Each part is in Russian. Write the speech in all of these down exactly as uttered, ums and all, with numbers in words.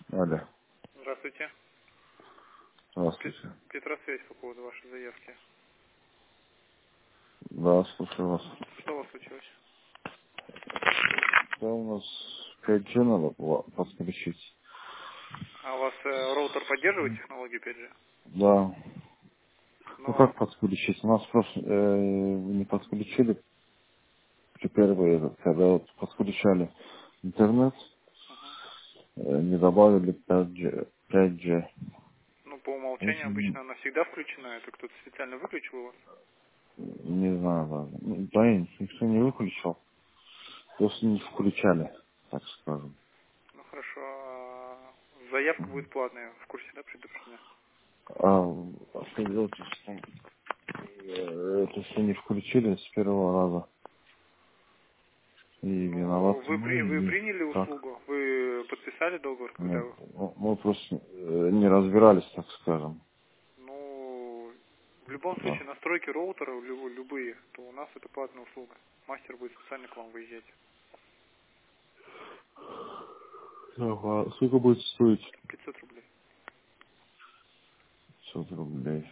Алло. Здравствуйте. Пе- Здравствуйте. Петросвязь по поводу вашей заявки. Да, слушаю вас. Что у вас случилось? Да, у нас пять джи надо было подключить. А у вас э, роутер поддерживает технологию пять джи? Да. Ну Но как подключить? У нас просто э, не подключили при первой, этот, когда вот подключали интернет, мгм. э, не добавили пять джи. пять джи. ну, по умолчанию Если, обычно она всегда включена. Это кто-то специально выключил у вас? не знаю даже. Ну, да, и никто не выключил. Просто не включали, так скажем. Ну хорошо. А заявка будет платная. В курсе, да, предупреждена? А, а что делать, если э, это все не включили с первого раза? И Ну, виноваты вы, мы, при, вы и приняли как? услугу? Вы подписали договор, когда Нет, вы... ну, мы просто э, не разбирались, так скажем. Ну, в любом Да. случае, настройки роутера, люб- любые, то у нас это платная услуга. Мастер будет специально к вам выезжать. Ага, сколько будет стоить? пятьсот рублей. пятьсот рублей.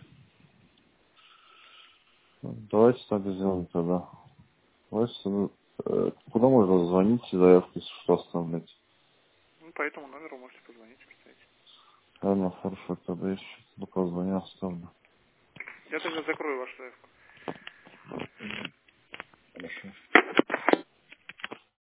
Ну, давайте так сделаем тогда. Давайте, ну, э, куда можно звонить и заявки, если что, оставлять? Ну, по этому номеру можете позвонить, кстати. Ладно, хорошо, тогда я сейчас пока звоню, оставлю. Я тогда закрою ваш заявку. Хорошо.